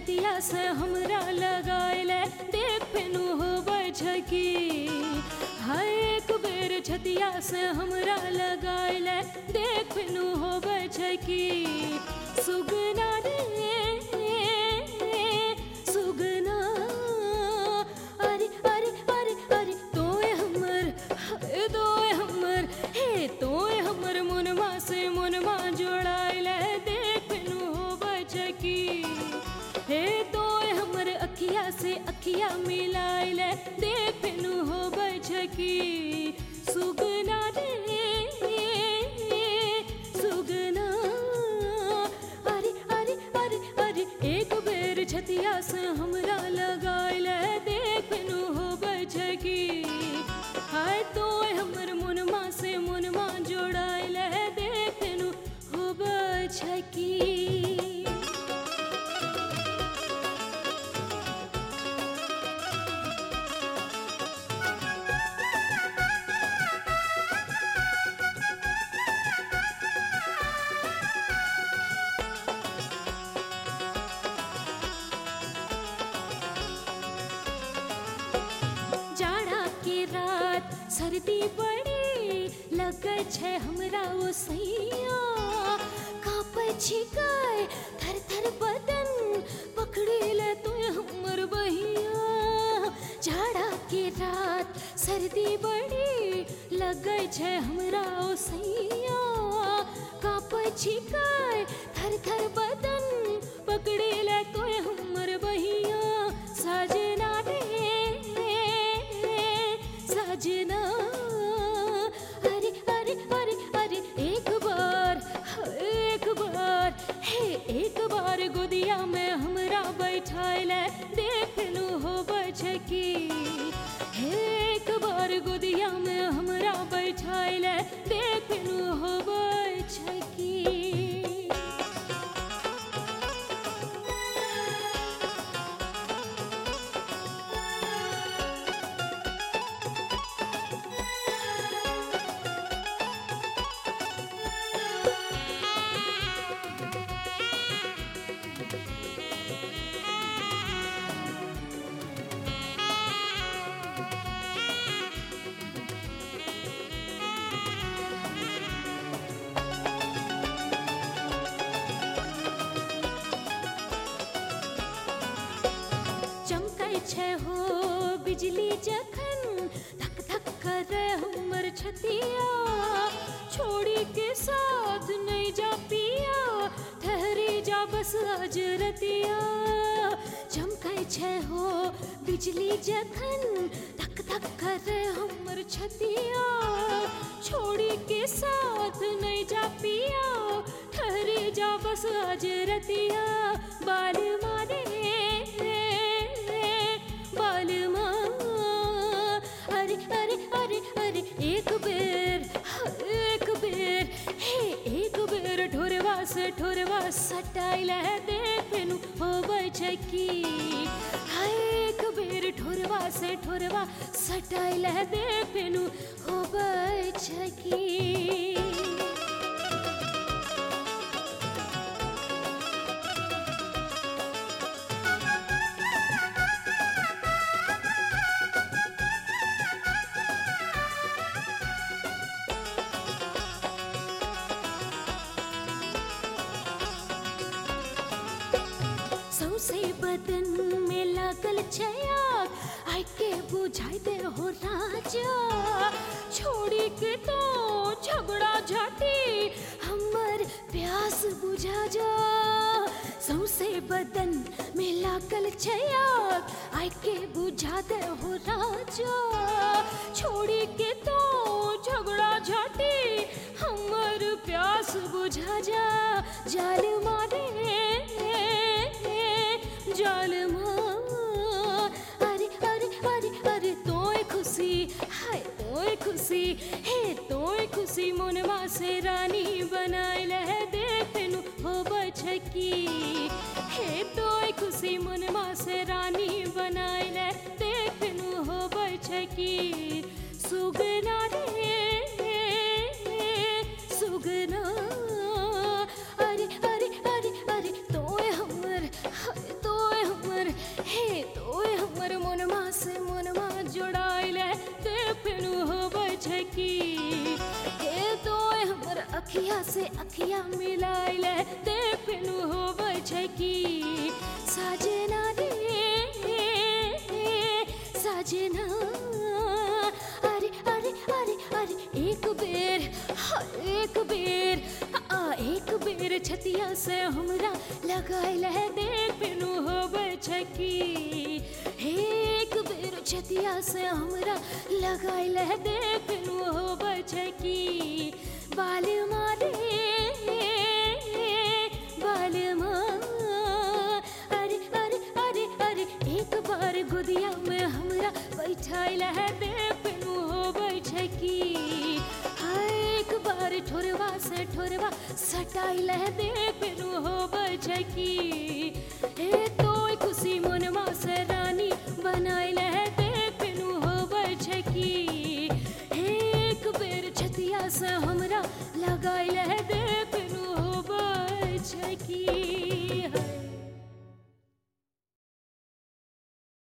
छतिया से हमरा लगाइले देख फेनु होबै छकी। हाय एक बेर छतिया से हमरा लगाइले देख फेनु होबै छकी। सुगना रे सुगना अरे अरे अरे अरे तोय हमर हाय तोय हमर हे तोय हमर मुनमा से मुनमा जोड़ाइले देख फेनु होबै छकी। हे तोय हमर अखिया से अखिया मिलाइले देख फेनु होबै छकी। सुगना रे सुगना अरे अरे अरे अरे एक बेर छतिया से हमरा लगाइले देख फेनु होबै छकी। हाय तोय हमर मुनमा से मुनमा जोड़ाइले देख फेनु होबै छकी। सर्दी बड़ी लगे छे हमरा ओ सैया। कापै छिकै थर थर बदन पकड़ी ले तोय हमर बहिया। जाड़ा के रात सर्दी बड़ी लगे छे हमरा ओ सैया। कापै छिकै थर थर बदन पकड़ी ले तोय हमर बहिया। सजना रे सजना अरे अरे अरे अरे एक बार हे एक बार गोदिया में हमरा बैठाइले देख फेनु होबै छकी। हे एक बार गोदिया में हमरा बैठाइले देख फेनु होबै छकी। छे हो बिजली जखन धक धक करे हमर छतिया। छोड़ी के साथ नहीं जा पिया ठहरी जा बस आज रतिया। चमकै छे हो बिजली जखन धक धक करे हमर छतिया। छोड़ी के साथ नहीं जा पिया ठहरी जा बस आज रतिया। बाल मारे बालमा अरे अरे अरे अरे एक बेर हे एक बेर ठोरवा से ठोरवा सटाइले देख फेनु होबै छकी। हाय एक बेर ठोरवा से ठोरवा सटाइले देख फेनु होबै छकी। सौसे बदन में लागल छे आग आइ के बुझाई दे हो राजा। छोड़ी के तो झगड़ा झाटी हमर प्यास बुझा जा। सौसे बदन में लागल छे आग आइ के बुझा दे हो राजा। छोड़ी के तो झगड़ा झाटी हमर प्यास बुझा जा। जाल मारे जालमा अरे अरे अरे अरे तोय खुशी हाय तोय खुशी हे तोय खुशी मुनमा से रानी बनाइले देख फेनु होबै छकी। हे तोय खुशी मुनमा से रानी बनाइले देख फेनु होबै छकी। सुगना रे सुगना अरे अरे अरे अरे तोय हमर तोय की हे तो हमर अखिया से अखिया मिलाइले ते पिनु होबै छै की साजना रे साजना अरे अरे अरे अरे एक बेर एक बेर छतिया से हमरा लगाइले दे पिनु होबै छै की हे एक बेर छतिया से हमरा लगाइले दे पिनु होबै छै की बाल मारे बाल अरे अरे अरे अरे एक बार गोदिया में हमरा बैठाइले दे पिनु होबै छै की एक बार ठोरवा से ठोरवा सटाइले दे पिनु होबै छै की